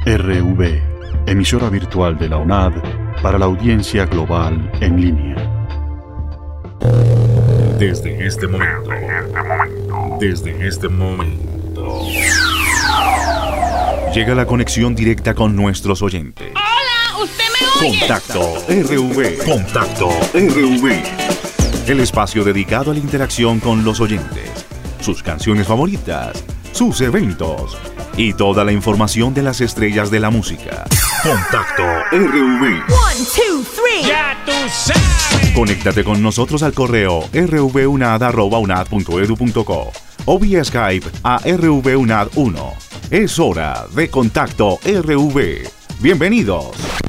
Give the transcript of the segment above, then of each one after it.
RV, emisora virtual de la UNAD para la audiencia global en línea. Desde este momento, llega la conexión directa con nuestros oyentes. ¡Hola! ¿Usted me oye? Contacto RV. El espacio dedicado a la interacción con los oyentes, sus canciones favoritas, sus eventos y toda la información de las estrellas de la música. Contacto RV. 1, 2, 3. ¡Ya tú sabes! Conéctate con nosotros al correo rvunad@unad.edu.co o vía Skype a rvunad1. Es hora de Contacto RV. Bienvenidos.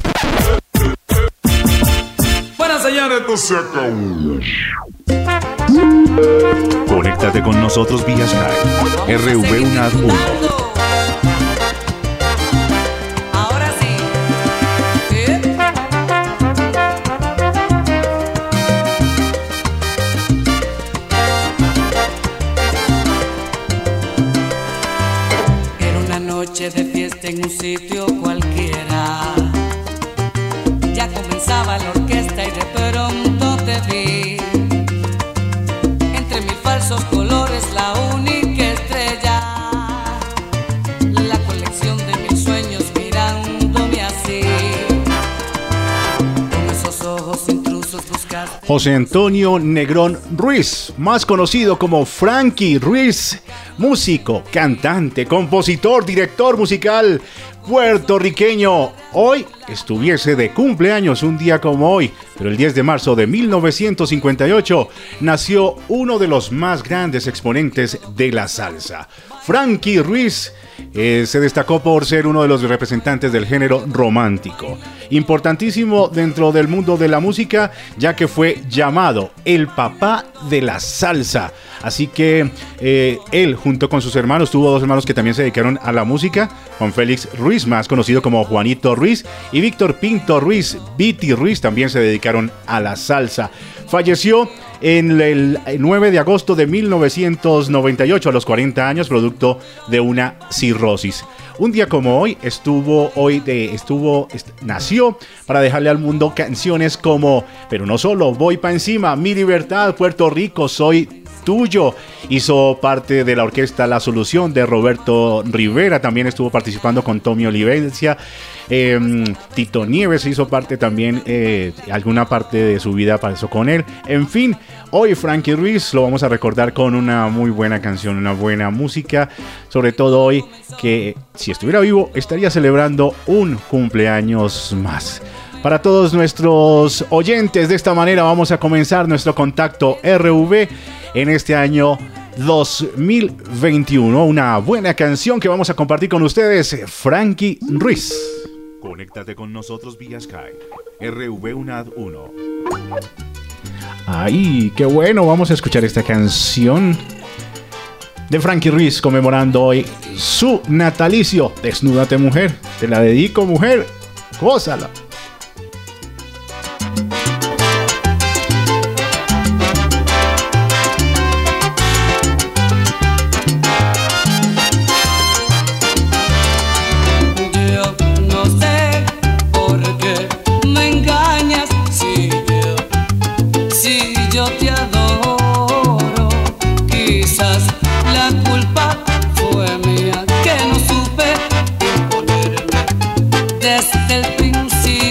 Bueno, señores, esto se acabó. Conéctate con nosotros vía Skype rvunad1. Ahora sí. Era una noche de fiesta en un sitio cualquiera. Ya comenzaba la orquesta y de pronto te vi. Entre mil falsos colores, la única estrella. La colección de mil sueños mirándome así. Con esos ojos intrusos buscaste. José Antonio Negrón Ruiz, más conocido como Frankie Ruiz, músico, cantante, compositor, director musical puertorriqueño. Hoy estuviese de cumpleaños un día como hoy, pero el 10 de marzo de 1958 nació uno de los más grandes exponentes de la salsa. Frankie Ruiz se destacó por ser uno de los representantes del género romántico, importantísimo dentro del mundo de la música, ya que fue llamado el papá de la salsa. Así que él, junto con sus hermanos, tuvo dos hermanos que también se dedicaron a la música: Juan Félix Ruiz, más conocido como Juanito Ruiz, y Víctor Pinto Ruiz, Viti Ruiz, también se dedicaron a la salsa. Falleció en el 9 de agosto de 1998 a los 40 años, producto de una cirrosis. Un día como hoy nació para dejarle al mundo canciones como Pero no solo, Voy pa' encima, Mi libertad, Puerto Rico, Soy tuyo. Hizo parte de la orquesta La Solución de Roberto Rivera, también estuvo participando con Tommy Olivencia. Tito Nieves hizo parte también, alguna parte de su vida pasó con él. En fin, hoy Frankie Ruiz lo vamos a recordar con una muy buena canción, una buena música, sobre todo hoy que, si estuviera vivo, estaría celebrando un cumpleaños más. Para todos nuestros oyentes, de esta manera vamos a comenzar nuestro Contacto RV en este año 2021. Una buena canción que vamos a compartir con ustedes, Frankie Ruiz. Conéctate con nosotros vía Skype rvunad1. Ay, qué bueno, vamos a escuchar esta canción de Frankie Ruiz conmemorando hoy su natalicio. Desnúdate, mujer, te la dedico, mujer, gózala. Desde el principio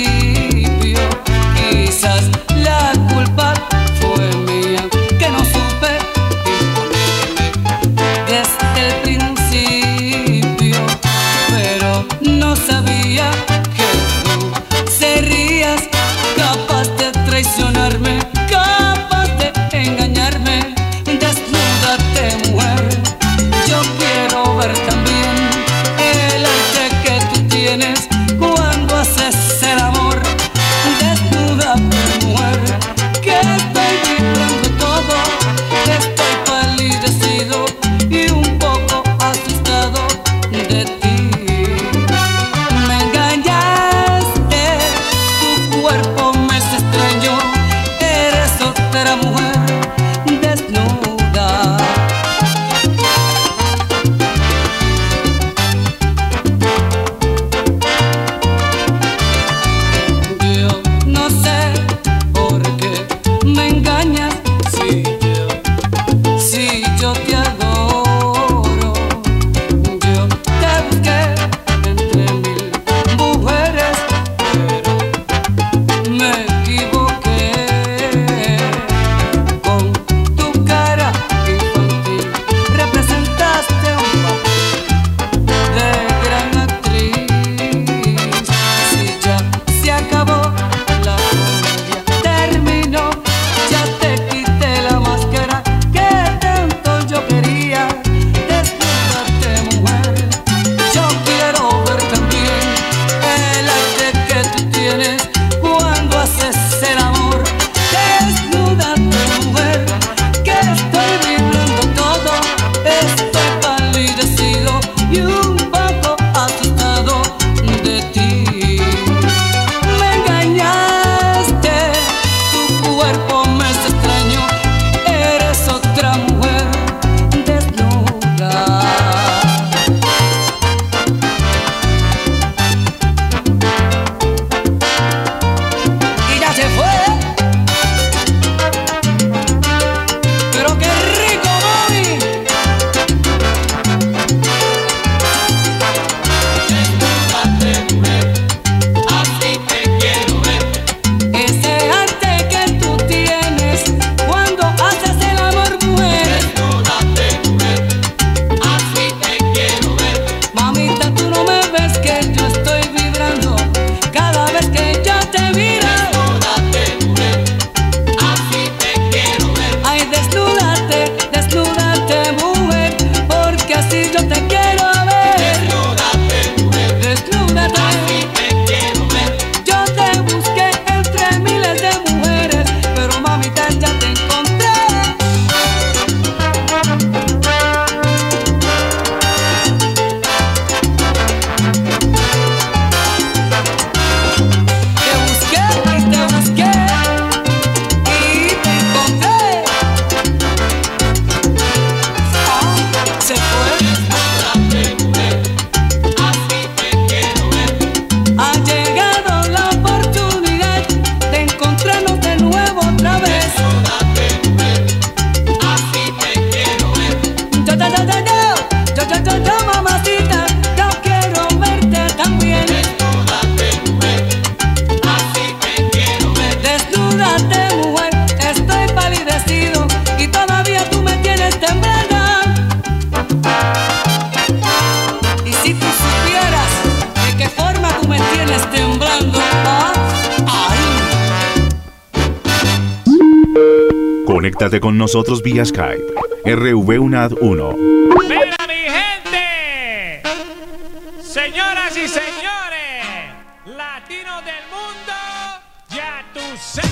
Conéctate con nosotros vía Skype. RV-UNAD 1. ¡Mira, mi gente! Señoras y señores, latinos del mundo, ya tú sabes.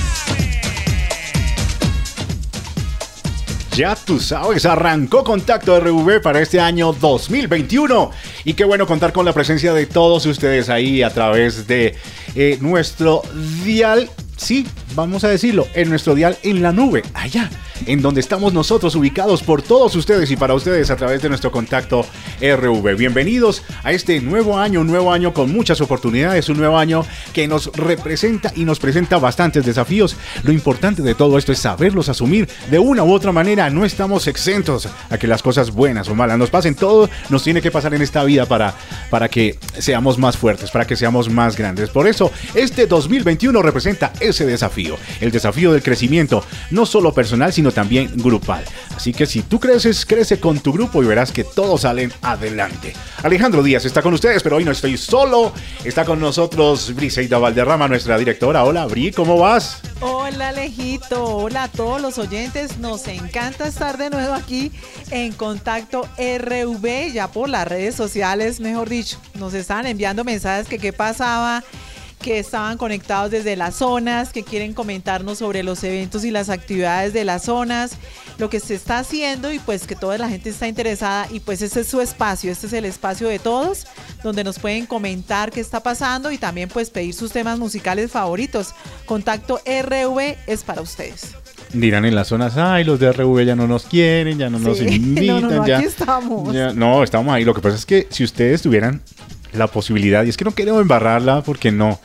Ya tú sabes, arrancó Contacto RV para este año 2021. Y qué bueno contar con la presencia de todos ustedes ahí a través de nuestro dial. Sí, vamos a decirlo, en nuestro dial en la nube, allá, en donde estamos nosotros ubicados por todos ustedes y para ustedes a través de nuestro Contacto RV. Bienvenidos a este nuevo año, un nuevo año con muchas oportunidades, un nuevo año que nos representa y nos presenta bastantes desafíos. Lo importante de todo esto es saberlos asumir de una u otra manera. No estamos exentos a que las cosas buenas o malas nos pasen. Todo nos tiene que pasar en esta vida para que seamos más fuertes, para que seamos más grandes. Por eso, este 2021 representa ese desafío, el desafío del crecimiento, no solo personal, sino también grupal. Así que si tú creces, crece con tu grupo y verás que todos salen adelante. Alejandro Díaz está con ustedes, pero hoy no estoy solo. Está con nosotros Briseida Valderrama, nuestra directora. Hola, Bri, ¿cómo vas? Hola, Alejito. Hola a todos los oyentes. Nos encanta estar de nuevo aquí en Contacto RV, ya por las redes sociales, mejor dicho. Nos están enviando mensajes que qué pasaba, que estaban conectados desde las zonas, que quieren comentarnos sobre los eventos y las actividades de las zonas, lo que se está haciendo y pues que toda la gente está interesada y pues ese es su espacio, este es el espacio de todos, donde nos pueden comentar qué está pasando y también pues pedir sus temas musicales favoritos. Contacto RV es para ustedes. Dirán en las zonas, ay, los de RV ya no nos quieren, ya no nos invitan. No, ya, aquí estamos. Ya, no, estamos ahí. Lo que pasa es que si ustedes tuvieran la posibilidad, y es que no queremos embarrarla porque no,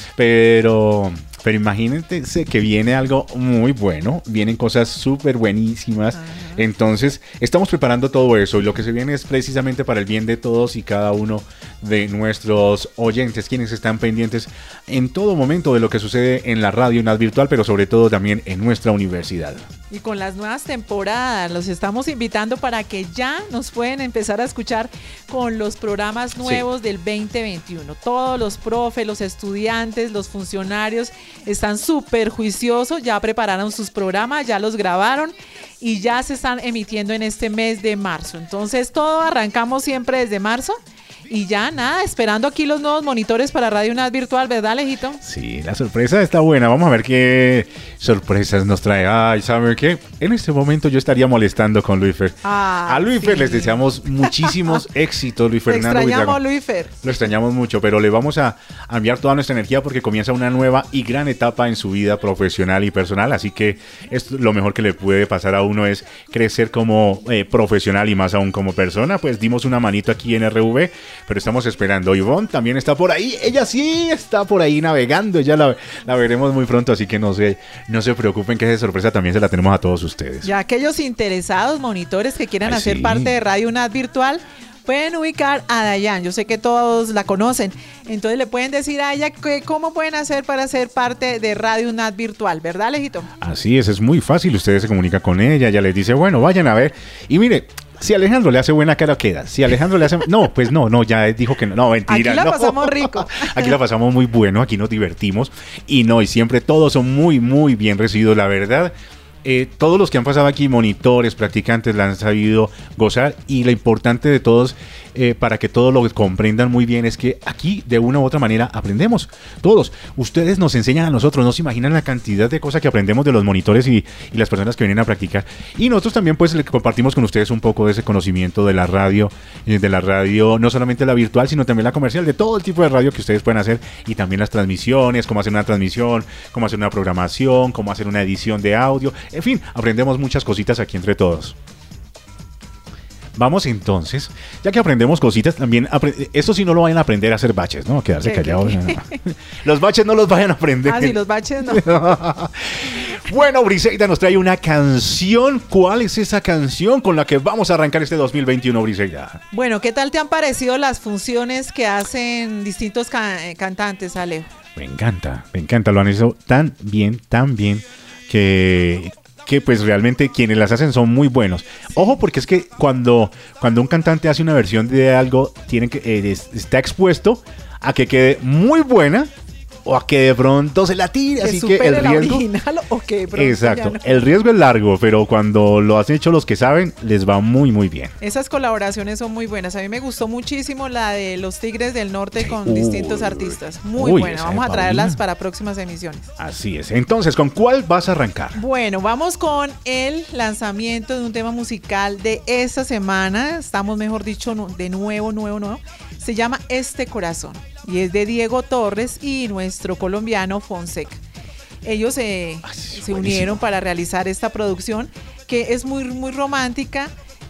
pero imagínense que viene algo muy bueno, vienen cosas súper buenísimas. Entonces estamos preparando todo eso y lo que se viene es precisamente para el bien de todos y cada uno de nuestros oyentes, quienes están pendientes en todo momento de lo que sucede en la radio UNAD virtual, pero sobre todo también en nuestra universidad. Y con las nuevas temporadas los estamos invitando para que ya nos pueden empezar a escuchar con los programas nuevos del 2021. Todos los profes, los estudiantes, los funcionarios están súper juiciosos, ya prepararon sus programas, ya los grabaron y ya se están emitiendo en este mes de marzo. Entonces todo arrancamos siempre desde marzo. Y ya nada, esperando aquí los nuevos monitores para Radio UNAD virtual, ¿verdad, Alejito? Sí, la sorpresa está buena. Vamos a ver qué sorpresas nos trae. Ay, ¿saben qué? En este momento yo estaría molestando con Luifer. A Luifer les deseamos muchísimos éxitos, Luis Fernando. Te extrañamos, Luifer. Lo extrañamos mucho, pero le vamos a enviar toda nuestra energía porque comienza una nueva y gran etapa en su vida profesional y personal. Así que esto, lo mejor que le puede pasar a uno es crecer como profesional y más aún como persona. Pues dimos una manito aquí en RV, pero estamos esperando. Ivonne también está por ahí. Ella sí está por ahí navegando. Ya la veremos muy pronto, así que no se preocupen que esa sorpresa también se la tenemos a todos ustedes. Ya aquellos interesados, monitores que quieran hacer parte de Radio UNAD virtual, pueden ubicar a Dayan. Yo sé que todos la conocen. Entonces le pueden decir a ella cómo pueden hacer para ser parte de Radio UNAD virtual, ¿verdad, Alejito? Así es muy fácil. Ustedes se comunican con ella, ella les dice, bueno, vayan a ver. Y mire, si Alejandro le hace buena cara, queda. Si Alejandro le hace... No, pues no, ya dijo que no. No, mentira. Aquí la pasamos rico. Aquí la pasamos muy bueno, aquí nos divertimos. Y siempre todos son muy, muy bien recibidos, la verdad. Todos los que han pasado aquí, monitores, practicantes, la han sabido gozar. Y lo importante de todos, para que todos lo comprendan muy bien, es que aquí de una u otra manera aprendemos. Todos. Ustedes nos enseñan a nosotros. No se imaginan la cantidad de cosas que aprendemos de los monitores y las personas que vienen a practicar. Y nosotros también pues le compartimos con ustedes un poco de ese conocimiento de la radio, no solamente la virtual, sino también la comercial, de todo el tipo de radio que ustedes pueden hacer. Y también las transmisiones, cómo hacer una transmisión, cómo hacer una programación, cómo hacer una edición de audio. En fin, aprendemos muchas cositas aquí entre todos. Vamos entonces, ya que aprendemos cositas, también eso sí no lo vayan a aprender a hacer baches, ¿no? Quedarse callados. No. Los baches no los vayan a aprender. Sí, los baches no. Bueno, Briseida nos trae una canción. ¿Cuál es esa canción con la que vamos a arrancar este 2021, Briseida? Bueno, ¿qué tal te han parecido las funciones que hacen distintos cantantes, Alejo? Me encanta, lo han hecho tan bien que pues realmente quienes las hacen son muy buenos. Ojo, porque es que cuando un cantante hace una versión de algo, está expuesto a que quede muy buena o a que de pronto se la tire. Así que el riesgo... original o que de pronto Exacto, ya no. el riesgo es largo, pero cuando lo han hecho los que saben, les va muy, muy bien. Esas colaboraciones son muy buenas. A mí me gustó muchísimo la de los Tigres del Norte con distintos artistas. Muy buena. Vamos a traerlas para próximas emisiones. Así es. Entonces, ¿con cuál vas a arrancar? Bueno, vamos con el lanzamiento de un tema musical de esta semana. Estamos, mejor dicho, de nuevo. Se llama Este Corazón y es de Diego Torres y nuestro colombiano Fonseca. Ellos se unieron para realizar esta producción que es muy, muy romántica.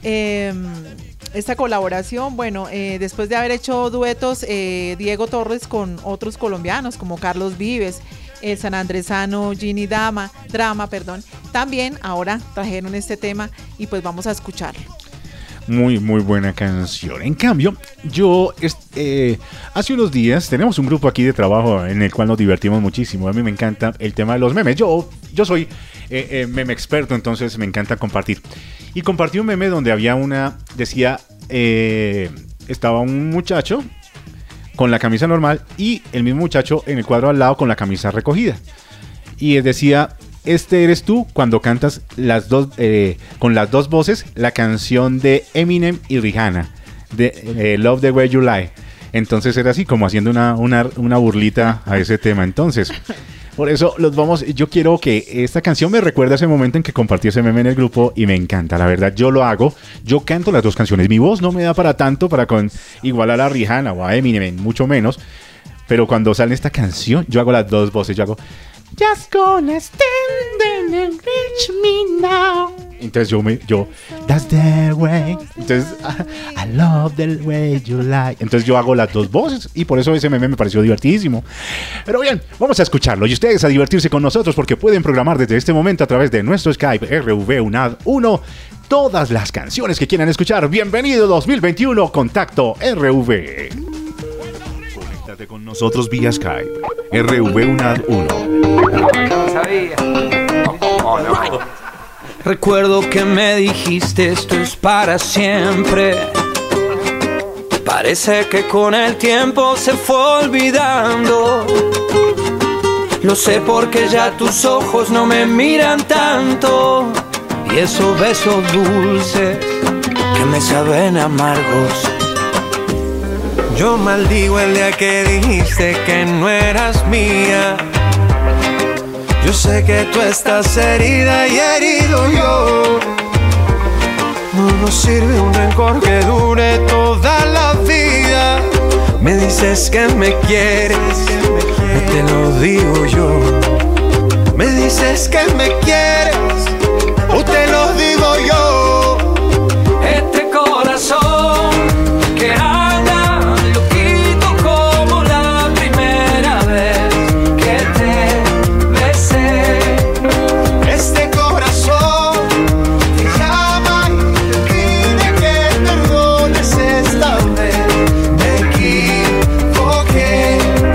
Esta colaboración, bueno, después de haber hecho duetos Diego Torres con otros colombianos como Carlos Vives, el sanandresano Ginny Drama, también ahora trajeron este tema y pues vamos a escucharlo. Muy, muy buena canción. En cambio, yo hace unos días tenemos un grupo aquí de trabajo en el cual nos divertimos muchísimo. A mí me encanta el tema de los memes. Yo soy meme experto, entonces me encanta compartir. Y compartí un meme donde decía, estaba un muchacho con la camisa normal y el mismo muchacho en el cuadro al lado con la camisa recogida. Y decía... Este eres tú cuando cantas con las dos voces la canción de Eminem y Rihanna, de Love the Way You Lie. Entonces era así, como haciendo una burlita a ese tema. Entonces, por eso yo quiero que esta canción me recuerde a ese momento en que compartí ese meme en el grupo y me encanta. La verdad, yo lo hago. Yo canto las dos canciones. Mi voz no me da para tanto para igualar a Rihanna o a Eminem, mucho menos. Pero cuando sale esta canción, yo hago las dos voces. Yo hago... Just gonna stand and reach me now. Entonces yo, that's the way. Entonces, I love the way you like. Entonces yo hago las dos voces y por eso ese meme me pareció divertidísimo. Pero bien, vamos a escucharlo y ustedes a divertirse con nosotros porque pueden programar desde este momento a través de nuestro Skype RV UNAD 1 todas las canciones que quieran escuchar. Bienvenido 2021, Contacto RV. Conéctate con nosotros vía Skype RV UNAD 1. Recuerdo que me dijiste esto es para siempre. Parece que con el tiempo se fue olvidando. Lo sé porque ya tus ojos no me miran tanto. Y esos besos dulces que me saben amargos. Yo maldigo el día que dijiste que no eras mía. Yo sé que tú estás herida y herido yo. No nos sirve un rencor que dure toda la vida. Me dices que me quieres, no te lo digo yo. Me dices que me quieres, o te lo digo yo. Este corazón que anda loquito como la primera vez que te besé. Este corazón te llama y te pide que perdones esta vez. Me equivoqué.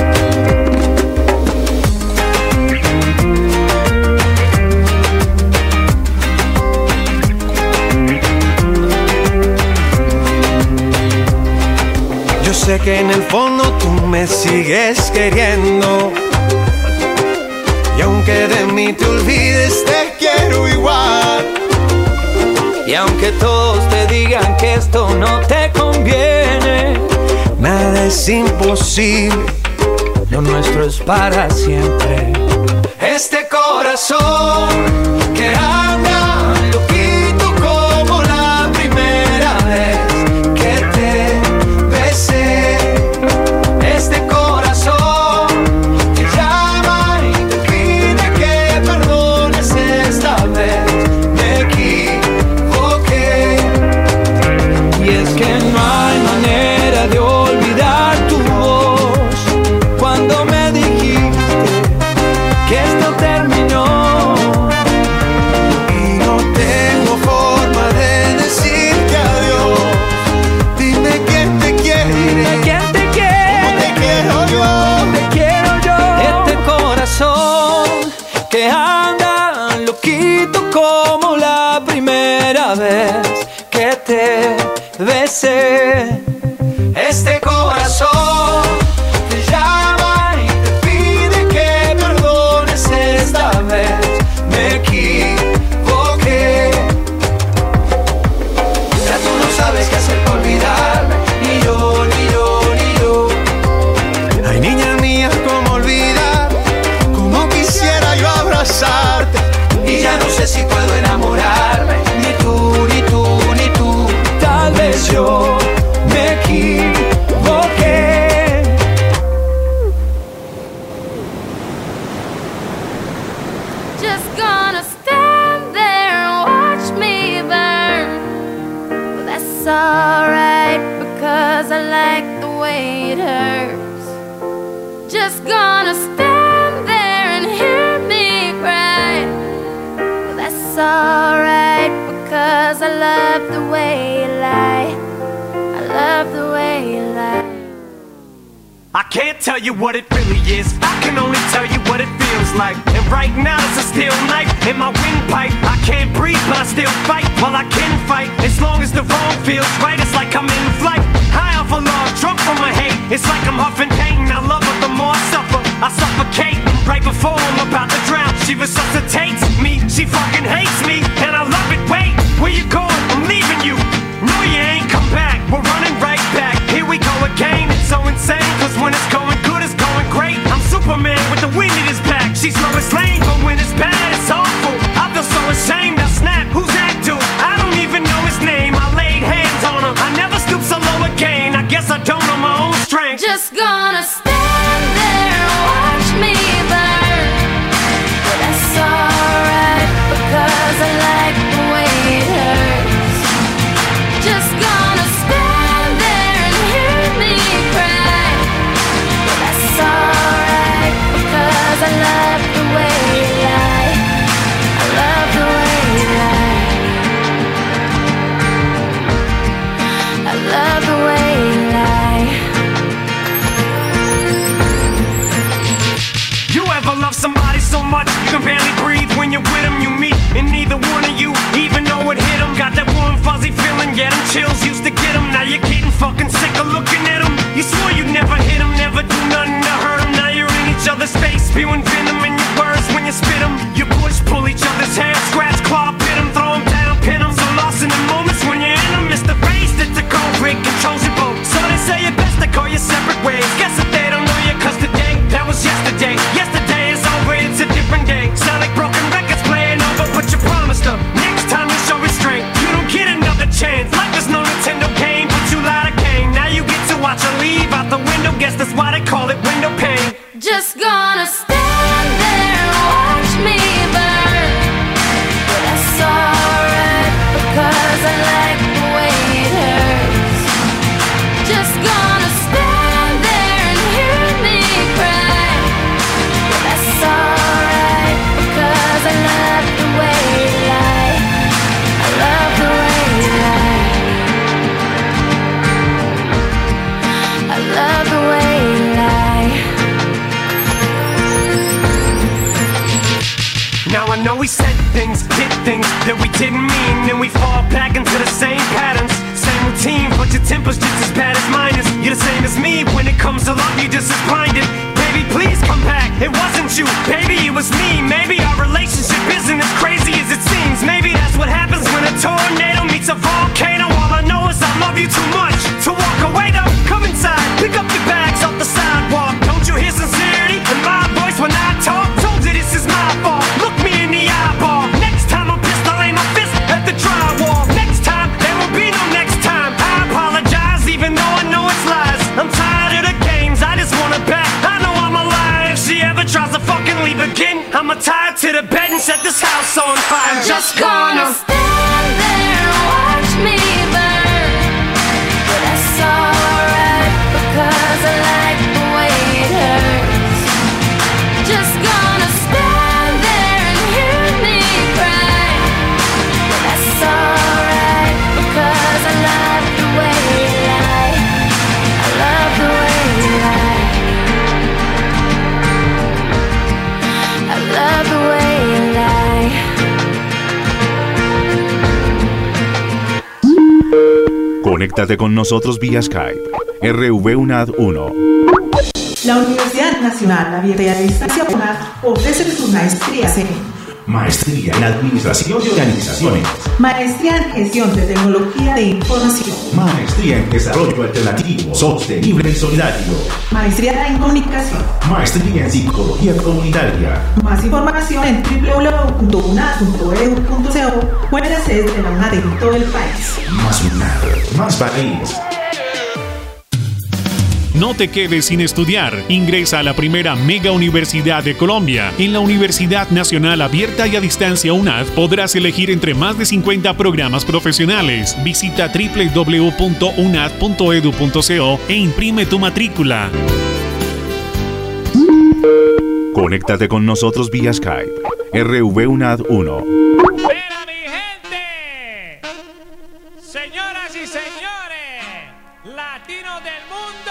Yo sé que en el fondo tú me sigues queriendo. Y aunque de mí te olvides, te quiero igual. Y aunque todos te digan que esto no te conviene, nada es imposible, lo nuestro es para siempre. Este corazón que anda loquito como la primera vez que te besé. Este corazón te llama y te pide que perdones esta vez. Me equivoqué. Y es que no hay manera de olvidar tu voz cuando me dijiste que esto terminó. I like the way it hurts. Just gonna stand there and hear me cry. Well, that's alright, because I love the way you lie. I love the way you lie. I can't tell you what it really is, I can only tell you what it feels like. And right now it's a steel knife in my windpipe. I can't breathe but I still fight, well I can fight. As long as the wrong feels right, it's like I'm in flight. High off of love, drunk from my hate, it's like I'm huffing pain. I love her the more I suffer, I suffocate. Right before I'm about to drown, she resuscitates me. She fucking hates me, and I love it. Wait, where you going? I'm leaving you. No, you ain't come back, we're running right back. Here we go again, it's so insane, cause when it's going good, it's going great. I'm Superman with the wind in his back. She's Lois Lane, but when it's bad, it's awful. I feel so ashamed, I snap, who's that dude? I don't even know his name, I laid hands on him. I never stoop so low again, I guess I don't know my own strength. Just gonna stand there and watch me burn. But that's alright, because I like the way it hurts. Just gonna stand there and hear me cry. But that's alright, because I love the way you lie. I love the way you lie. I love the way you lie. You ever love somebody so much you can barely breathe when you're with them? You meet and neither one of you even know it hit them. Got that warm fuzzy feeling, yeah, them chills used to get them. Now you're getting fucking sick of looking at them. You swore you'd never hit them, never do nothing to hurt them. Now you're in each other's face, spewing venom in your words when you spit them. You push, pull each other's hair, scratch, claw, pit them, throw them down, pin them. So lost in the moments when you're in them. It's the race that the cold break controls your boat. So they say it best to go your separate ways. Guess that they don't know you, cause today, that was yesterday. Yesterday is over, it's a different day. Sound like broken records playing over, but you promised her next time you show restraint, you don't get another chance. Life is no Nintendo game, but you lied again. Now you get to watch her leave out the window. Guess that's why they call it window pane. Just gonna stand there and watch me burn. But that's alright, because I like the way it hurts. Just gonna stand there and hear me cry. But that's alright, because I love the way you lie. I love the way you lie. I love the way you lie. Now I know we said things, did things that we didn't mean, and we fall back into the same patterns, same routine, but your temper's just as bad as mine is. You're the same as me, when it comes to love, you're just as blinded. Baby, please come back, it wasn't you, baby, it was me. Maybe our relationship isn't as crazy as it seems. Maybe that's what happens when a tornado meets a volcano. All I know is I love you too much to walk away though. Come inside, pick up your bags off the sidewalk. Don't you hear sincerity in my voice when I talk? Told you this is my fault, look me in the eyeball. Next time I'm pissed, I'll aim my fist at the drywall. Next time, there will be no next time. I apologize, even though I know it's lies. I'm tired of the games, I just want her back. I know I'm alive. If she ever tries to fucking leave again, I'ma tie her to the bed and set this house on fire. I'm just gonna stand there and watch me burn. But that's alright, because I like the way it hurts. Just gonna stand there and hear me cry. But that's alright, because I love the way you lie. I love the way you lie. I love the way you lie. Conéctate con nosotros vía Skype. RV-UNAD 1. La Universidad Nacional Abierta y a Distancia UNAD ofrece su maestría en Maestría en Administración de Organizaciones. Maestría en Gestión de Tecnología de Información. Maestría en Desarrollo Alternativo, Sostenible y Solidario. Maestría en Comunicación. Maestría en Psicología Comunitaria. Más información en www.unad.edu.co o en las sedes de la UNAD en todo el país. Más UNAD, más país. No te quedes sin estudiar. Ingresa a la primera mega universidad de Colombia. En la Universidad Nacional Abierta y a Distancia UNAD podrás elegir entre más de 50 programas profesionales. Visita www.unad.edu.co e imprime tu matrícula. Conéctate con nosotros vía Skype. RV UNAD 1. ¡Espera, mi gente! Señoras y señores, latinos del mundo.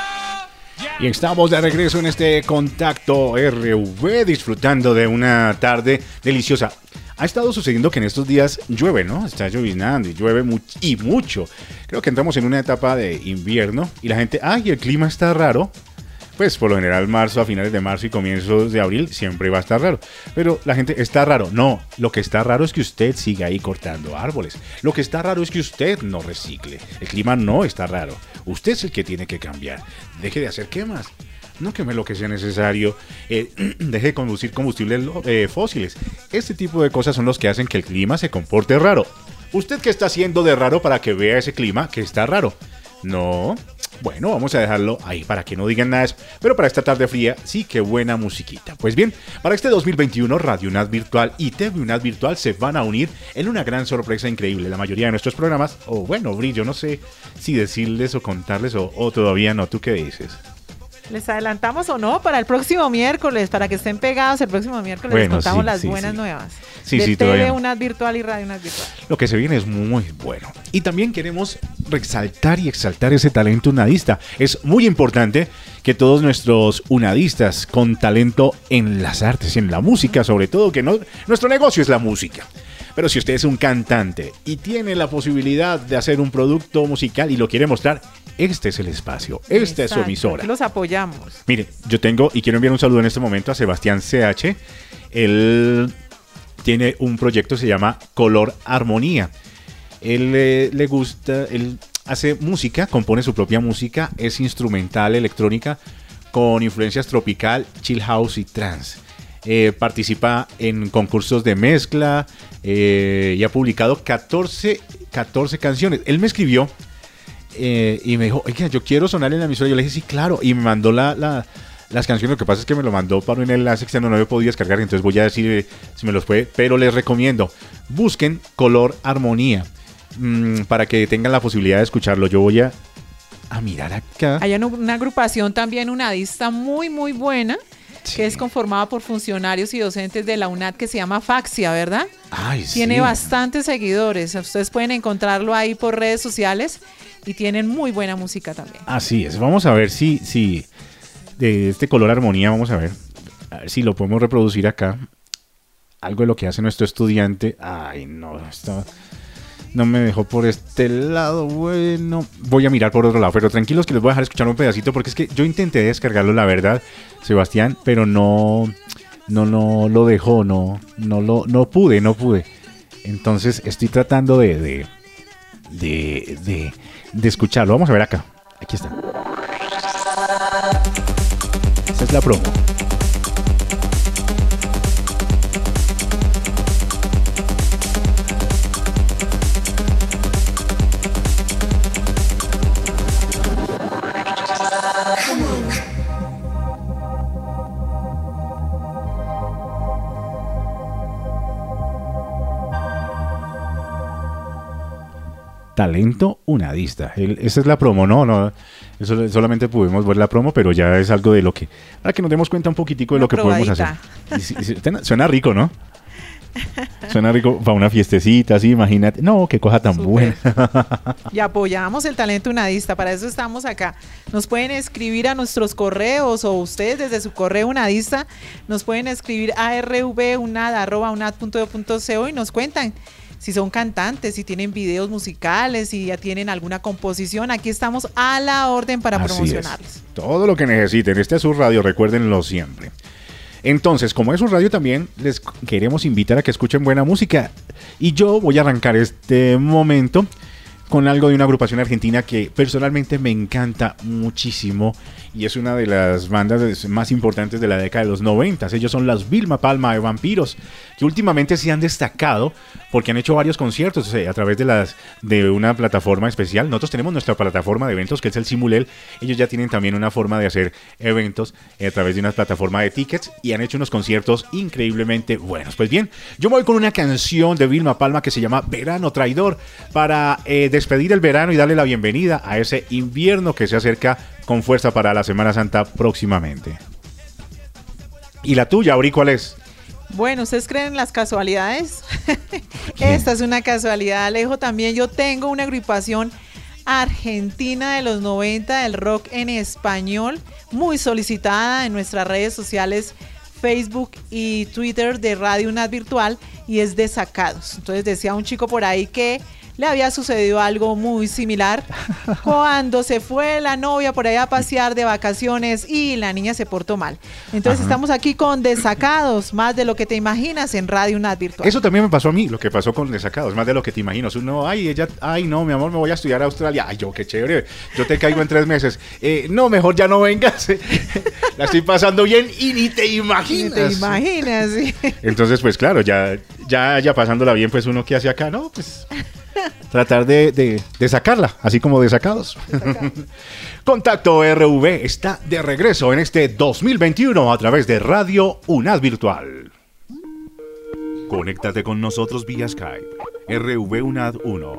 Y estamos de regreso en este Contacto RV, disfrutando de una tarde deliciosa. Ha estado sucediendo que en estos días llueve, ¿no? Está lloviznando y llueve y mucho. Creo que entramos en una etapa de invierno y la gente, ¡ay, el clima está raro! Pues por lo general marzo, a finales de marzo y comienzos de abril siempre va a estar raro. Pero la gente, está raro. No, lo que está raro es que usted siga ahí cortando árboles. Lo que está raro es que usted no recicle. El clima no está raro. Usted es el que tiene que cambiar. Deje de hacer quemas. No queme lo que sea necesario. Deje de conducir combustibles fósiles. Este tipo de cosas son los que hacen que el clima se comporte raro. ¿Usted qué está haciendo de raro para que vea ese clima que está raro? No. Bueno, vamos a dejarlo ahí para que no digan nada de eso. Pero para esta tarde fría, sí, qué buena musiquita. Pues bien, para este 2021, Radio UNAD Virtual y TV UNAD Virtual se van a unir en una gran sorpresa increíble. La mayoría de nuestros programas, o bueno, Brillo, no sé si decirles o contarles o todavía no. ¿Tú qué dices? ¿Les adelantamos o no? Para el próximo miércoles, para que estén pegados el próximo miércoles, bueno, les contamos sí, las sí, buenas sí. nuevas. Sí, de sí, TV todavía. UNAD Virtual y Radio UNAD Virtual. Lo que se viene es muy bueno. Y también queremos resaltar y exaltar ese talento unadista. Es muy importante que todos nuestros unadistas con talento en las artes y en la música, sobre todo, que no, nuestro negocio es la música. Pero si usted es un cantante y tiene la posibilidad de hacer un producto musical y lo quiere mostrar, este es el espacio, esta es su emisora. Aquí los apoyamos. Mire, yo tengo y quiero enviar un saludo en este momento a Sebastián CH. Él tiene un proyecto que se llama Color Armonía. Él le gusta, él hace música, compone su propia música, es instrumental, electrónica, con influencias tropical, chill house y trance. Participa en concursos de mezcla y ha publicado 14 canciones. Él me escribió y me dijo, oiga, yo quiero sonar en la emisora. Yo le dije, sí, claro, y me mandó las canciones. Lo que pasa es que me lo mandó para un enlace externo, no lo he podido descargar, entonces voy a decir si me los puede, pero les recomiendo, busquen Color Armonía para que tengan la posibilidad de escucharlo. Yo voy a mirar acá. Hay una agrupación también unadista muy, muy buena, sí, que es conformada por funcionarios y docentes de la UNAD, que se llama Faxia, ¿verdad? Ay, tiene sí, bastantes seguidores. Ustedes pueden encontrarlo ahí por redes sociales y tienen muy buena música también. Así es. Vamos a ver si de este Color Armonía, vamos a ver si lo podemos reproducir acá. Algo de lo que hace nuestro estudiante. Ay, no, esto no me dejó por este lado. Bueno, voy a mirar por otro lado, pero tranquilos que les voy a dejar escuchar un pedacito, porque es que yo intenté descargarlo, la verdad, Sebastián, pero no lo dejó, no pude. Entonces estoy tratando de escucharlo. Vamos a ver acá. Aquí está. Esta es la promo. Talento unadista. Esa es la promo, no, eso solamente pudimos ver la promo, pero ya es algo de lo que, para que nos demos cuenta un poquitico de lo que podemos hacer. Suena rico, ¿no? Suena rico para una fiestecita, así, imagínate. No, qué cosa tan buena. Y apoyamos el talento unadista, para eso estamos acá. Nos pueden escribir a nuestros correos, o ustedes desde su correo unadista nos pueden escribir a rvunad@unad.edu.co y nos cuentan si son cantantes, si tienen videos musicales, si ya tienen alguna composición. Aquí estamos a la orden para promocionarles. Todo lo que necesiten. Este es su radio, recuérdenlo siempre. Entonces, como es un radio también, les queremos invitar a que escuchen buena música. Y yo voy a arrancar este momento con algo de una agrupación argentina que personalmente me encanta muchísimo y es una de las bandas más importantes de la década de los 90. Ellos son las Vilma Palma de Vampiros, que últimamente se han destacado porque han hecho varios conciertos a través de una plataforma especial. Nosotros tenemos nuestra plataforma de eventos que es el Simulel. Ellos ya tienen también una forma de hacer eventos a través de una plataforma de tickets y han hecho unos conciertos increíblemente buenos. Pues bien, yo me voy con una canción de Vilma Palma que se llama Verano Traidor para despedir el verano y darle la bienvenida a ese invierno que se acerca con fuerza para la Semana Santa próximamente. ¿Y la tuya, Auri, cuál es? Bueno, ¿ustedes creen en las casualidades? Esta es una casualidad, Alejo. También yo tengo una agrupación argentina de los 90 del rock en español, muy solicitada en nuestras redes sociales, Facebook y Twitter de Radio UNAD Virtual, y es Desacados. Entonces decía un chico por ahí que le había sucedido algo muy similar cuando se fue la novia por allá a pasear de vacaciones y la niña se portó mal. Entonces estamos aquí con Desacados, más de lo que te imaginas en Radio UNAD Virtual. Eso también me pasó a mí, lo que pasó con Desacados, más de lo que te imaginas. Uno, ay no, mi amor, me voy a estudiar a Australia. Ay, yo, qué chévere, yo te caigo en 3 meses. No, mejor ya no vengas. La estoy pasando bien y ni te imaginas. Ni te imaginas, sí. Entonces, pues claro, ya pasándola bien, pues uno, ¿qué hace acá? No, pues tratar de sacarla, así como Desacados. Contacto RV está de regreso en este 2021 a través de Radio UNAD Virtual. Conéctate con nosotros vía Skype. RV UNAD 1.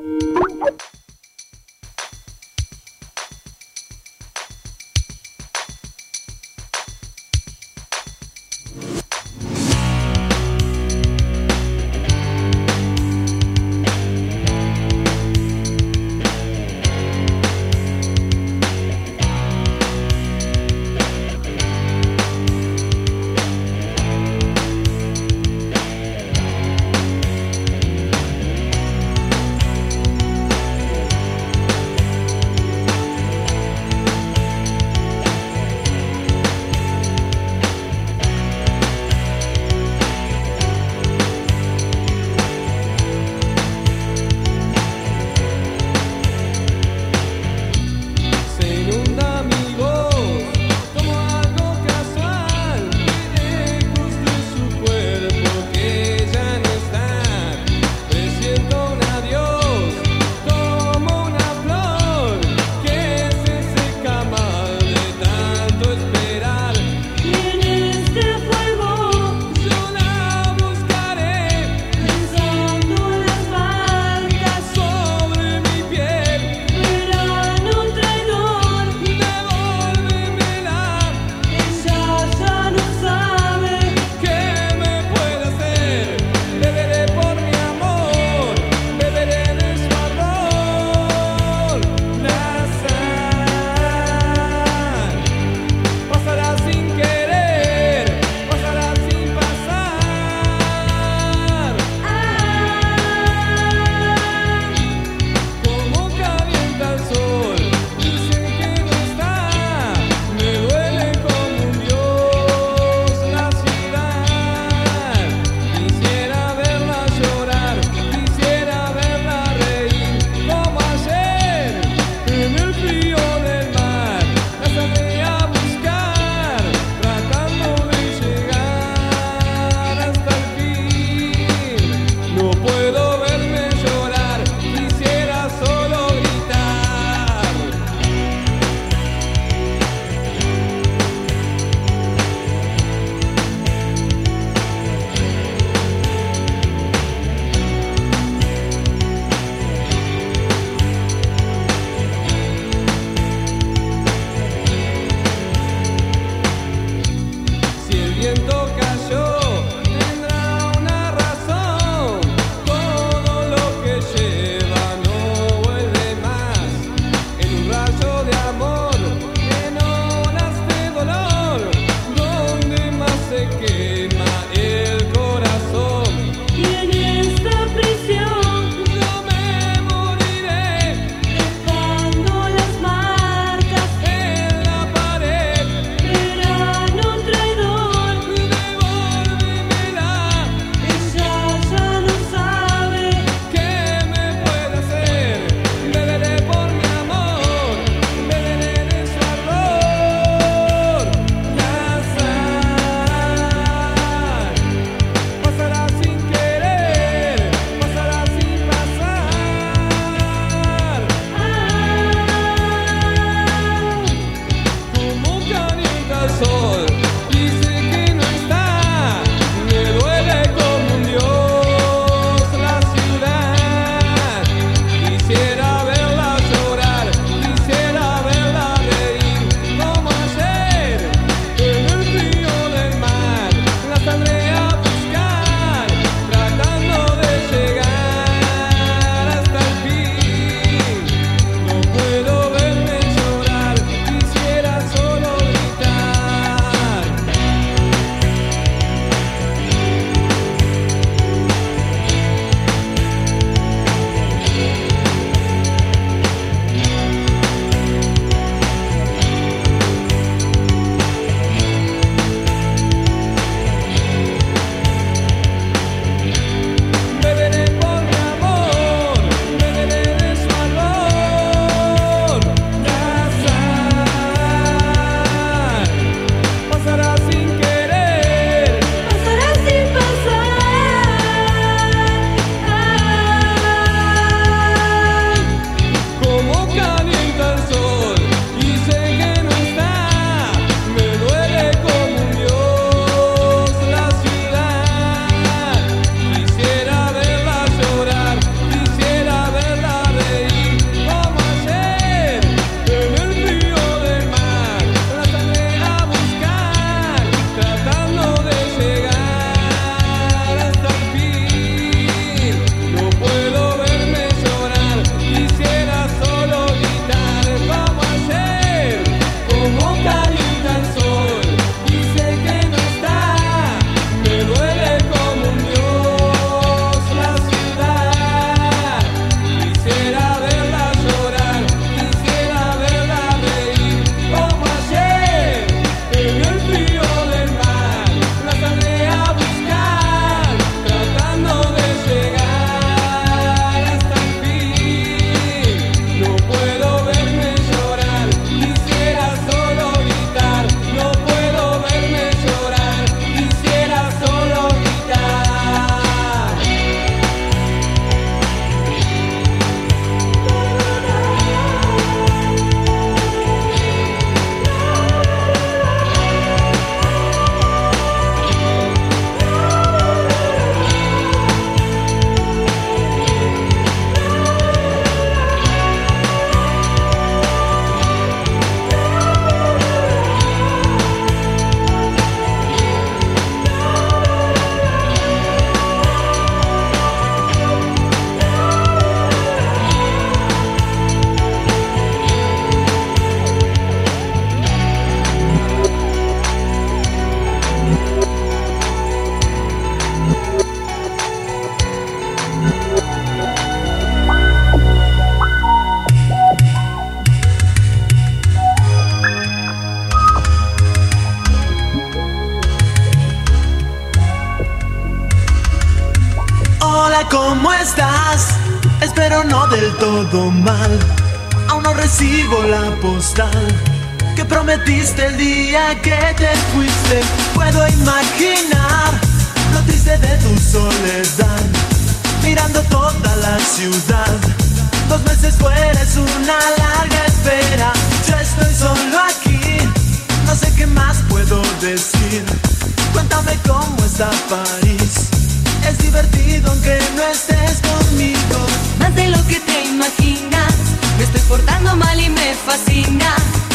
Hola, ¿cómo estás? Espero no del todo mal. Aún no recibo la postal que prometiste el día que te fuiste. Puedo imaginar lo triste de tu soledad, mirando toda la ciudad. 2 meses fuera es una larga espera. Yo estoy solo aquí, no sé qué más puedo decir. Cuéntame cómo está París. Es divertido aunque no estés conmigo. Más de lo que te imaginas, me estoy portando mal y me fascina.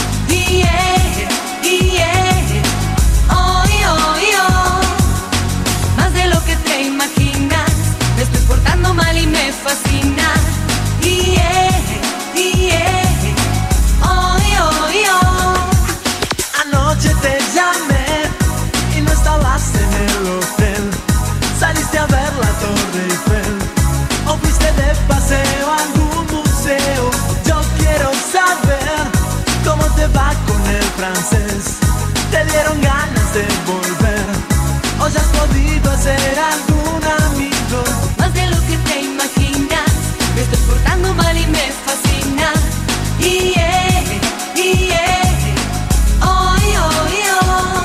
Oh, oh, oh. Más de lo que te imaginas, me estoy portando mal y me fascina. Oh, oh, oh. Anoche te llamé y no estabas en el hotel. Saliste a ver la Torre Eiffel o fuiste de paseo a algún museo. Yo quiero saber cómo te va con el francés. ¿Te dieron ganas de volver o ya has podido hacer algún amigo? Más de lo que te imaginas, me estoy portando mal y me fascina. Oh, oh, oh.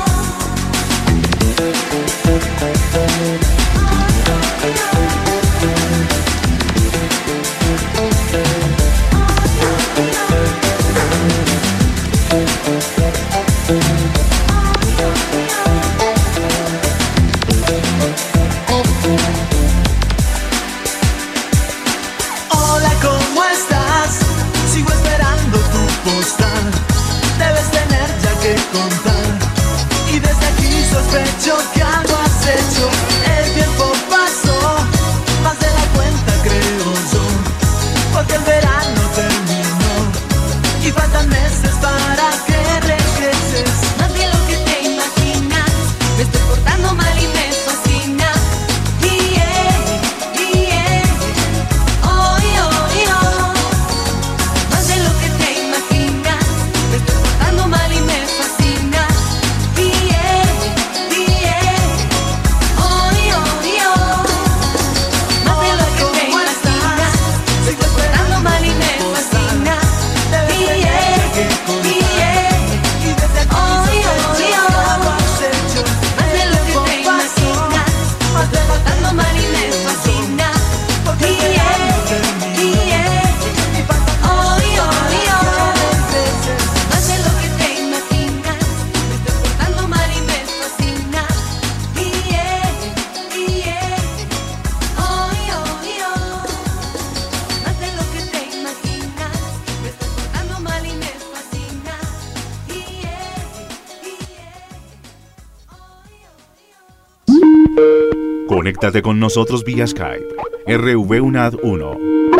Hola, ¿cómo estás? Sigo esperando tu postal. Debes tener ya que contar. Y desde aquí sospecho que algo has hecho. El tiempo pasó, más de la cuenta creo yo, porque el verano terminó y faltan meses para que regreses. Más de lo que te imaginas, me estoy portando mal y me fascina. Oh, oh, oh. Más de lo que te imaginas, me estoy portando mal y me fascina. Oh, oh, oh. Más de lo que te imaginas, me estoy portando mal y me fascina. Conéctate con nosotros vía Skype. RV UNAD 1.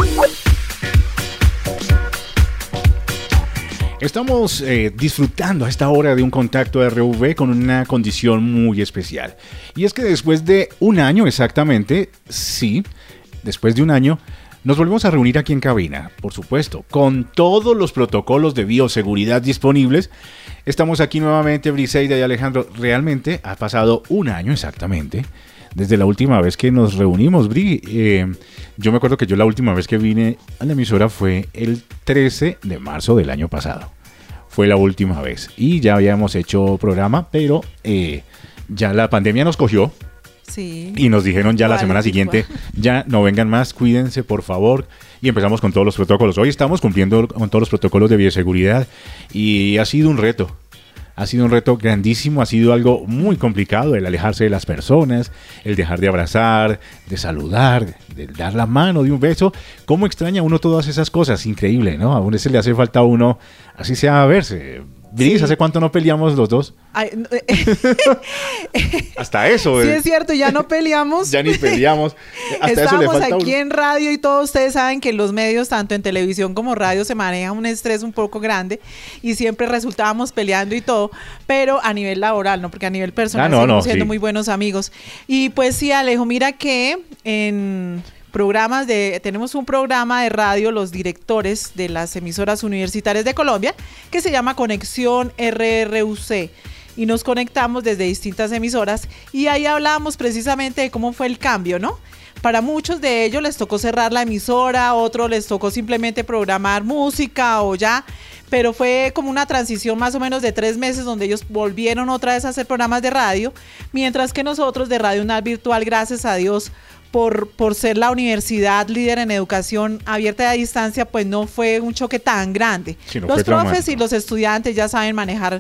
Estamos disfrutando a esta hora de un contacto RV con una condición muy especial. Y es que después de un año exactamente, sí, después de un año, nos volvemos a reunir aquí en cabina, por supuesto, con todos los protocolos de bioseguridad disponibles. Estamos aquí nuevamente, Briseida y Alejandro. Realmente ha pasado un año exactamente desde la última vez que nos reunimos, Bri. Yo me acuerdo que yo la última vez que vine a la emisora fue el 13 de marzo del año pasado. Fue la última vez. Y ya habíamos hecho programa, pero ya la pandemia nos cogió. Sí. Y nos dijeron ya la semana siguiente, ya no vengan más, cuídense por favor. Y empezamos con todos los protocolos. Hoy estamos cumpliendo con todos los protocolos de bioseguridad y ha sido un reto. Ha sido un reto grandísimo, ha sido algo muy complicado el alejarse de las personas, el dejar de abrazar, de saludar, de dar la mano, de un beso. ¿Cómo extraña uno todas esas cosas? Increíble, ¿no? A veces le hace falta a uno, así sea, a verse. Brice, sí. ¿Hace cuánto no peleamos los dos? Ay, Hasta eso. Sí, es cierto, ya no peleamos. Ya ni peleamos. Hasta Estamos eso le falta aquí en radio y todos ustedes saben que los medios, tanto en televisión como radio, se maneja un estrés un poco grande y siempre resultábamos peleando y todo, pero a nivel laboral, ¿no? Porque a nivel personal seguimos siendo muy buenos amigos. Y pues sí, Alejo, mira que tenemos un programa de radio, los directores de las emisoras universitarias de Colombia, que se llama Conexión RRUC, y nos conectamos desde distintas emisoras y ahí hablábamos precisamente de cómo fue el cambio, ¿no? para muchos de ellos les tocó cerrar la emisora, a otros les tocó simplemente programar música o ya, pero fue como una transición más o menos de 3 meses donde ellos volvieron otra vez a hacer programas de radio, mientras que nosotros de Radio UNAD Virtual, gracias a Dios, por ser la universidad líder en educación abierta y a distancia, pues no fue un choque tan grande. Sí, no los fue profes traumático. y los estudiantes ya saben manejar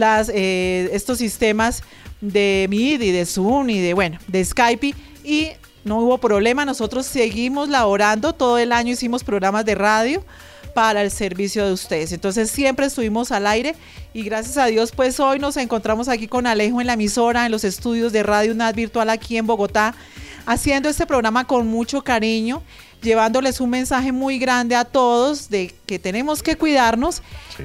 estos sistemas de Meet y de Zoom y de Skype, y no hubo problema. Nosotros seguimos laborando, todo el año hicimos programas de radio para el servicio de ustedes, entonces siempre estuvimos al aire y gracias a Dios pues hoy nos encontramos aquí con Alejo en la emisora, en los estudios de Radio UNAD Virtual aquí en Bogotá, haciendo este programa con mucho cariño, llevándoles un mensaje muy grande a todos de que tenemos que cuidarnos,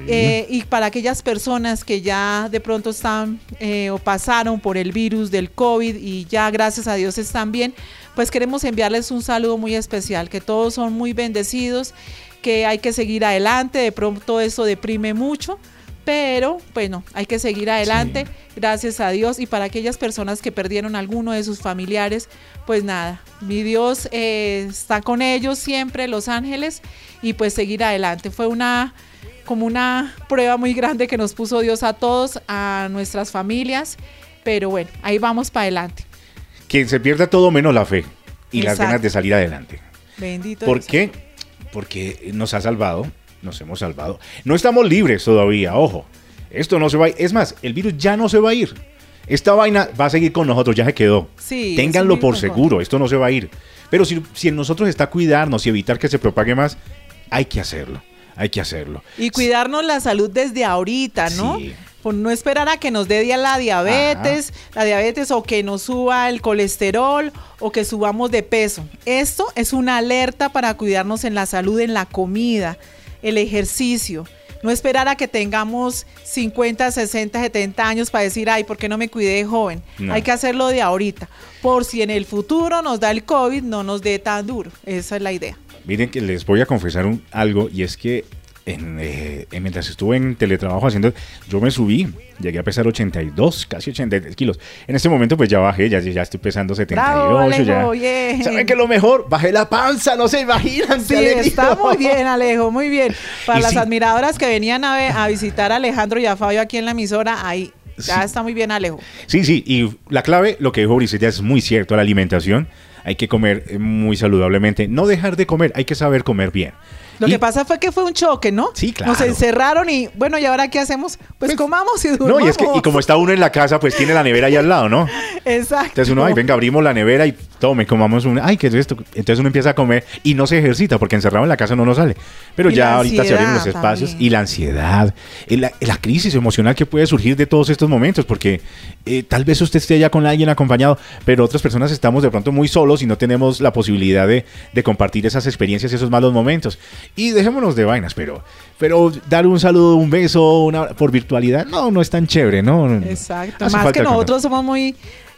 y para aquellas personas que ya de pronto están o pasaron por el virus del COVID y ya gracias a Dios están bien, pues queremos enviarles un saludo muy especial, que todos son muy bendecidos, que hay que seguir adelante, de pronto eso deprime mucho, pero bueno, hay que seguir adelante, gracias a Dios, y para aquellas personas que perdieron alguno de sus familiares, pues nada, mi Dios está con ellos siempre, los ángeles, y pues seguir adelante. Fue como una prueba muy grande que nos puso Dios a todos, a nuestras familias, pero bueno, ahí vamos para adelante. Que se pierda todo menos la fe y las Exacto. ganas de salir adelante. Bendito ¿Por Dios. qué? Porque nos ha salvado, nos hemos salvado. No estamos libres todavía, ojo. Esto no se va a ir. Es más, el virus ya no se va a ir. Esta vaina va a seguir con nosotros, ya se quedó. Sí, Ténganlo sí, por con seguro, esto no se va a ir. Pero si en nosotros está cuidarnos y evitar que se propague más, hay que hacerlo. Hay que hacerlo. Y cuidarnos la salud desde ahorita, ¿no? Sí. Por no esperar a que nos dé la diabetes o que nos suba el colesterol o que subamos de peso. Esto es una alerta para cuidarnos en la salud, en la comida, el ejercicio. No esperar a que tengamos 50, 60, 70 años para decir, ay, ¿por qué no me cuidé de joven? No. Hay que hacerlo de ahorita, por si en el futuro nos da el COVID, no nos dé tan duro. Esa es la idea. Miren que les voy a confesar algo, y es que mientras estuve en teletrabajo haciendo, yo me subí, llegué a pesar 82, casi 83 kilos. En este momento pues ya bajé, ya estoy pesando 78. Bravo, Alejo, ya. bien. ¿Saben qué es lo mejor? Bajé la panza, no se imaginan. Sí, qué alegría. está muy bien, Alejo, muy bien. Para Y las sí. admiradoras que venían a visitar a Alejandro y a Fabio aquí en la emisora, ahí ya Sí. está muy bien, Alejo. Sí, y la clave, lo que dijo Briseida, es muy cierto, la alimentación. Hay que comer muy saludablemente, no dejar de comer, hay que saber comer bien. Lo que pasa fue que fue un choque, ¿no? Sí, claro. Nos encerraron y, bueno, ¿y ahora qué hacemos? Pues comamos y durmamos. No, y como está uno en la casa, pues tiene la nevera ahí al lado, ¿no? Exacto. Entonces uno, ay, venga, abrimos la nevera y comamos una. Ay, ¿qué es esto? Entonces uno empieza a comer y no se ejercita porque encerrado en la casa no nos sale. Pero Y ya la ahorita se abren los ansiedad espacios también. y la ansiedad, la crisis emocional que puede surgir de todos estos momentos, porque tal vez usted esté ya con alguien acompañado, pero otras personas estamos de pronto muy solos y no tenemos la posibilidad de compartir esas experiencias y esos malos momentos. Y dejémonos de vainas, pero dar un saludo, un beso por virtualidad, no es tan chévere, ¿no? Exacto. Hace Más falta que el nosotros somos muy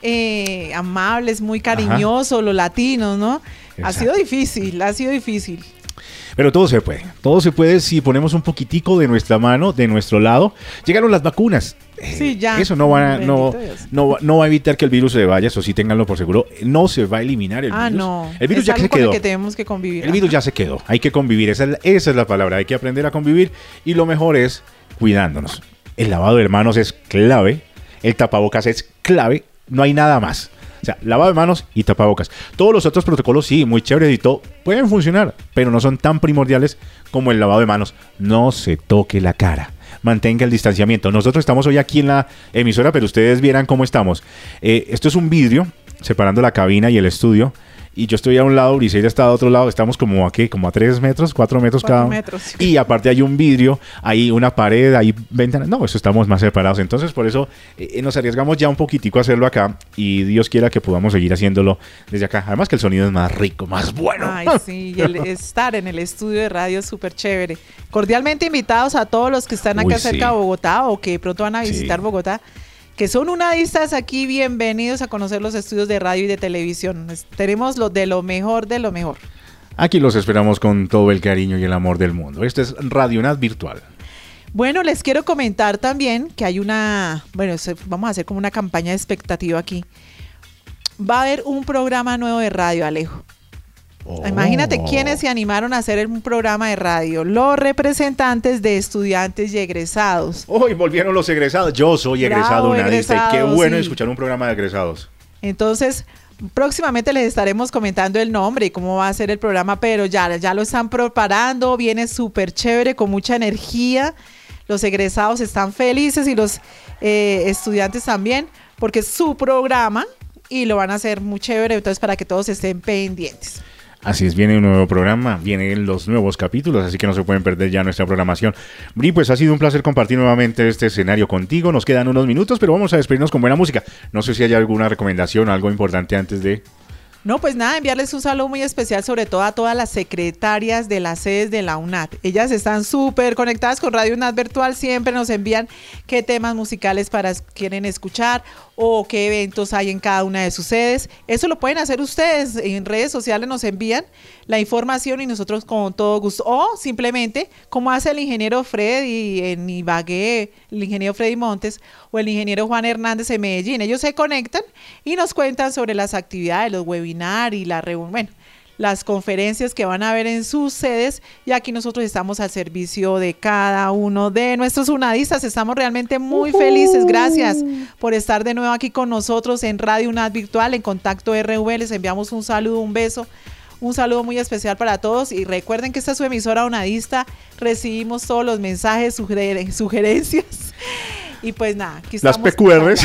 amables, muy cariñosos, los latinos, ¿no? Ha sido difícil, ha sido difícil. Pero todo se puede si ponemos un poquitico de nuestra mano, de nuestro lado. Llegaron las vacunas. Sí, ya. Eso no va Bendito a evitar que el virus se vaya, eso sí, ténganlo por seguro. No se va a eliminar el virus. No. El virus es ya algo se con el quedó. que tenemos que convivir. El virus ya se quedó. Hay que convivir. Esa es la palabra. Hay que aprender a convivir. Y lo mejor es cuidándonos. El lavado de manos es clave. El tapabocas es clave. No hay nada más. O sea, lavado de manos y tapabocas. Todos los otros protocolos, sí, muy chéveres y todo, pueden funcionar, pero no son tan primordiales como el lavado de manos. No se toque la cara. Mantenga el distanciamiento. Nosotros estamos hoy aquí en la emisora, pero ustedes vieran cómo estamos. Esto es un vidrio separando la cabina y el estudio. Y yo estoy a un lado, Briseida está a otro lado. Estamos como a 3 metros, 4 metros cada uno. Y aparte hay un vidrio, hay una pared, hay ventanas. No, eso estamos más separados. Entonces por eso nos arriesgamos ya un poquitico a hacerlo acá. Y Dios quiera que podamos seguir haciéndolo desde acá. Además que el sonido es más rico, más bueno. Ay, sí, y el estar en el estudio de radio es súper chévere. Cordialmente invitados a todos los que están acá cerca de Bogotá o que pronto van a visitar Bogotá, que son unadistas aquí, bienvenidos a conocer los estudios de radio y de televisión. Tenemos de lo mejor de lo mejor. Aquí los esperamos con todo el cariño y el amor del mundo. Esto es Radio UNAD Virtual. Bueno, les quiero comentar también que hay vamos a hacer como una campaña de expectativa aquí. va a haber un programa nuevo de radio, Alejo. Imagínate quiénes se animaron a hacer un programa de radio. Los representantes de estudiantes y egresados. Hoy volvieron los egresados. Yo soy egresado unadista y qué bueno sí. escuchar un programa de egresados. Entonces, próximamente les estaremos comentando el nombre y cómo va a ser el programa, pero ya lo están preparando, viene súper chévere, con mucha energía. Los egresados están felices y los estudiantes también, porque es su programa y lo van a hacer muy chévere, entonces para que todos estén pendientes. Así es, viene un nuevo programa, vienen los nuevos capítulos, así que no se pueden perder ya nuestra programación. Bri, pues ha sido un placer compartir nuevamente este escenario contigo. Nos quedan unos minutos, pero vamos a despedirnos con buena música. No sé si hay alguna recomendación o algo importante antes de... No, pues nada, enviarles un saludo muy especial, sobre todo a todas las secretarias de las sedes de la UNAD. Ellas están súper conectadas con Radio UNAD Virtual, siempre nos envían qué temas musicales quieren escuchar o qué eventos hay en cada una de sus sedes. Eso lo pueden hacer ustedes, en redes sociales nos envían la información y nosotros con todo gusto. O simplemente, como hace el ingeniero Freddy en Ibagué, el ingeniero Freddy Montes o el ingeniero Juan Hernández en Medellín. Ellos se conectan y nos cuentan sobre las actividades, los webinars y las conferencias que van a haber en sus sedes, y aquí nosotros estamos al servicio de cada uno de nuestros unadistas. Estamos realmente muy felices. Gracias por estar de nuevo aquí con nosotros en Radio UNAD Virtual, en Contacto RV. Les enviamos un saludo, un beso, un saludo muy especial para todos, y recuerden que esta es su emisora unadista. Recibimos todos los mensajes, sugerencias. Y pues nada, aquí estamos. Las PQRs.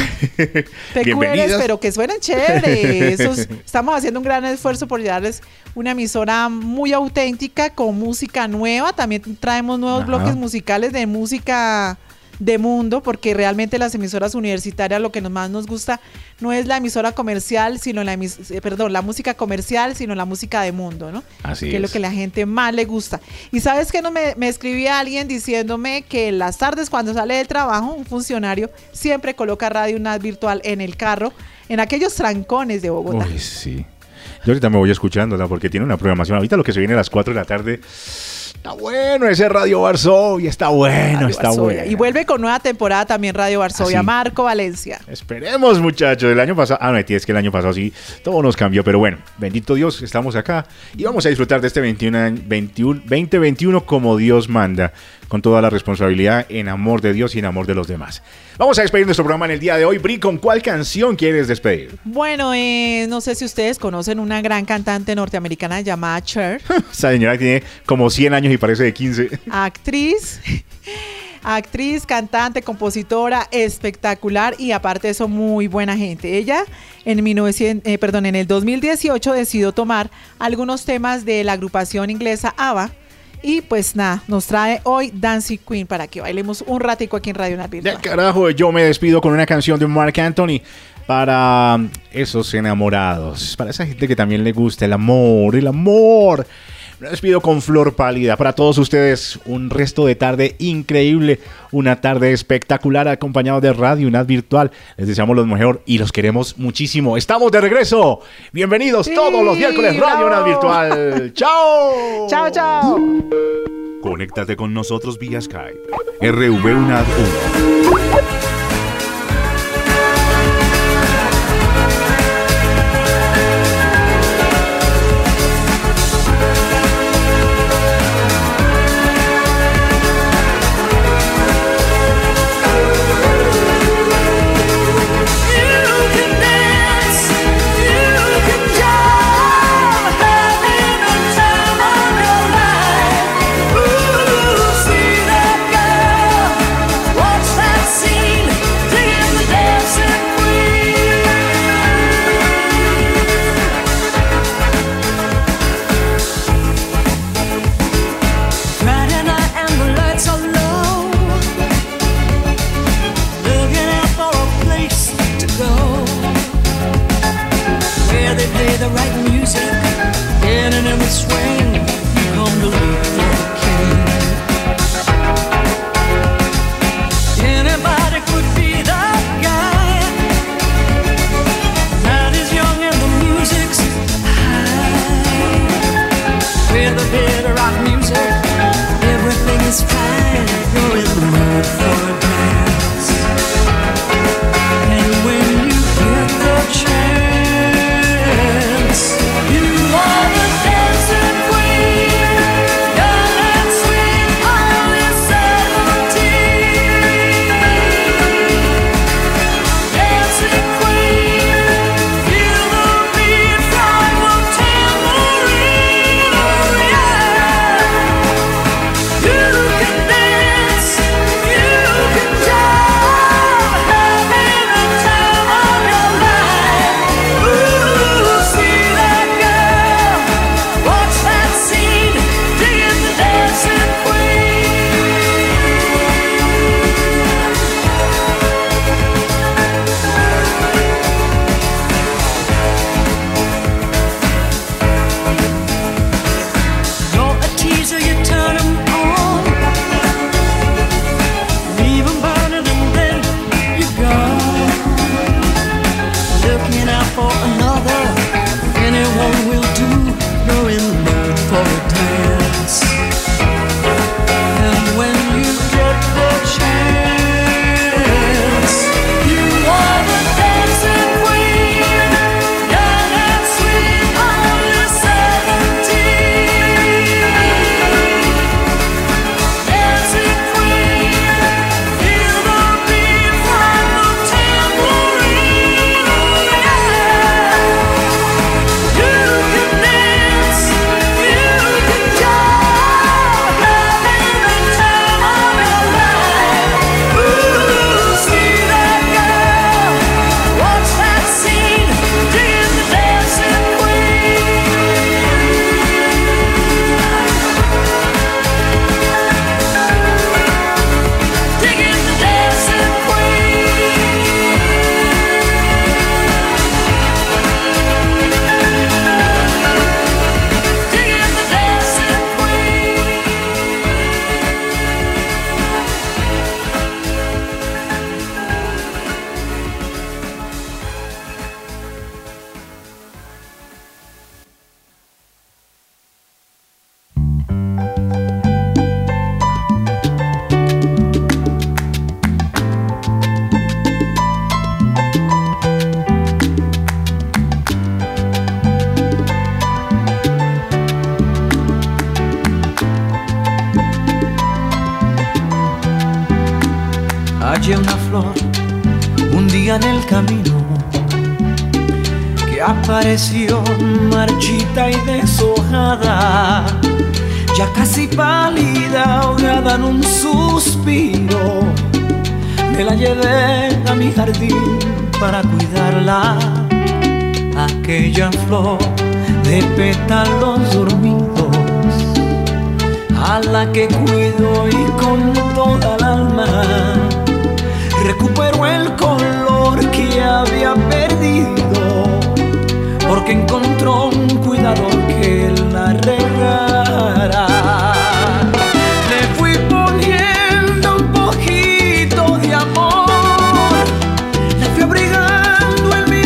PQRs, pero que suenan chévere. Estamos haciendo un gran esfuerzo por darles una emisora muy auténtica, con música nueva. También traemos nuevos bloques musicales de música de mundo, porque realmente las emisoras universitarias lo que más nos gusta no es la emisora comercial, sino la música comercial, sino la música de mundo, ¿no? Así que es lo que a la gente más le gusta. Y sabes que me escribía alguien diciéndome que en las tardes, cuando sale del trabajo, un funcionario siempre coloca Radio UNAD Virtual en el carro, en aquellos trancones de Bogotá. Uy, sí. Yo ahorita me voy escuchándola porque tiene una programación. Ahorita lo que se viene a las 4 de la tarde. Está bueno ese Radio Varsovia, está bueno. Y vuelve con nueva temporada también Radio Varsovia, Marco Valencia. Esperemos, muchachos, el año pasado, no, es que el año pasado sí, todo nos cambió, pero bueno, bendito Dios, estamos acá y vamos a disfrutar de este 2021 como Dios manda, con toda la responsabilidad, en amor de Dios y en amor de los demás. Vamos a despedir nuestro programa en el día de hoy. Bri, ¿con cuál canción quieres despedir? Bueno, no sé si ustedes conocen una gran cantante norteamericana llamada Cher. Esa señora tiene como 100 años y parece de 15. Actriz, cantante, compositora, espectacular, y aparte de eso, muy buena gente. Ella en el 2018 decidió tomar algunos temas de la agrupación inglesa ABBA. Y pues nada, nos trae hoy Dancing Queen para que bailemos un ratico aquí en Radio UNAD Virtual. De carajo, yo me despido con una canción de Marc Anthony para esos enamorados, para esa gente que también le gusta el amor. Me despido con Flor Pálida. Para todos ustedes, un resto de tarde increíble, una tarde espectacular acompañado de Radio UNAD Virtual. Les deseamos lo mejor y los queremos muchísimo. Estamos de regreso. Bienvenidos todos los miércoles, Radio UNAD Virtual. ¡Chao! ¡Chao, chao! Conéctate con nosotros vía Skype. RV UNAD 1. Watch that hallé una flor un día en el camino que apareció marchita y deshojada, ya casi pálida, ahogada en un suspiro. Me la llevé a mi jardín para cuidarla, aquella flor de pétalos dormidos, a la que cuido y con toda el alma recupero el color que había perdido, porque encontró un cuidador que la regara. Le fui poniendo un poquito de amor, la fui abrigando en mi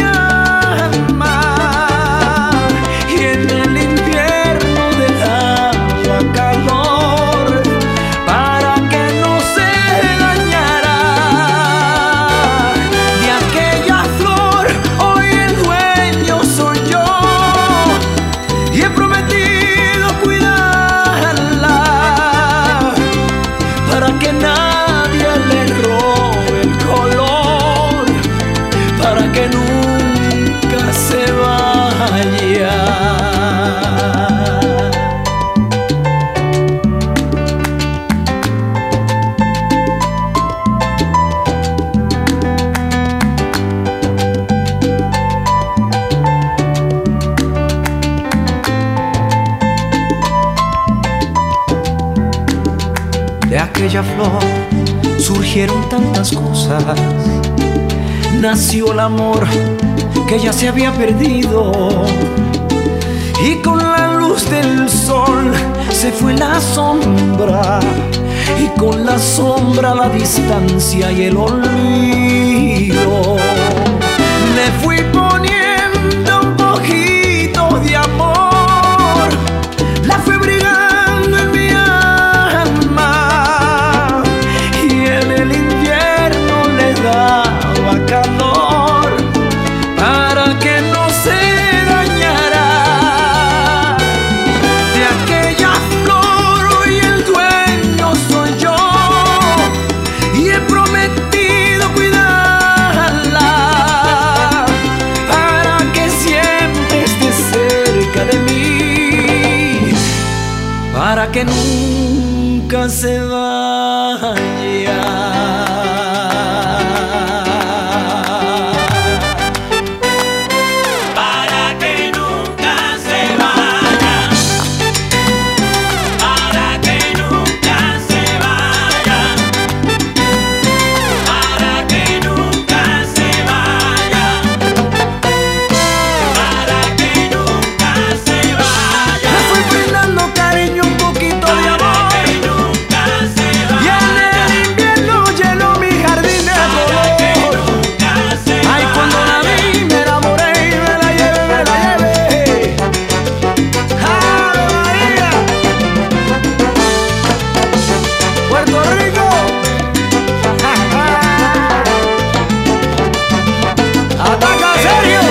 alma, y en el invierno le daba calor para que no se dañara. De aquella flor hoy el dueño soy yo, y he prometido cuidarla para que nadie le robe el color, para que nunca se vaya. De aquella flor surgieron tantas cosas, nació el amor que ya se había perdido, y con la luz del sol se fue la sombra, y con la sombra la distancia y el olvido. Le fui poniendo un poquito de amor, la fui abrigando en mi alma, y en el invierno le daba calor para que no se dañara. De aquella flor hoy el dueño soy yo, y he prometido cuidarla para que siempre esté cerca de mí, para que nunca se vaya. Para que nunca se vaya, para que nunca se vaya, para que nunca se vaya, para que nunca se vaya. Le fui brindando cariño, un poquito de amor, y en el invierno llenó mi jardín de color. Ay, cuando la vi me enamoré y me la llevé, me la llevé. ¡Ave María! Puerto Rico. ¡Ataca, Sergio!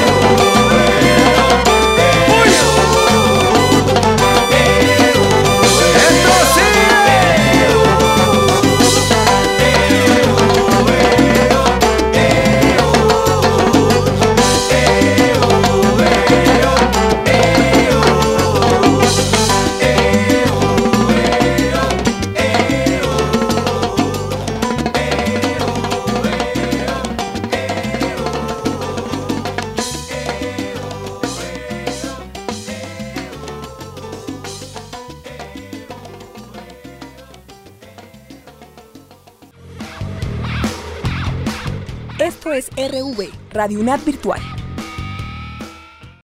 ¡Uy! ¡Esto sigue! Esto es RV, Radio UNAD Virtual.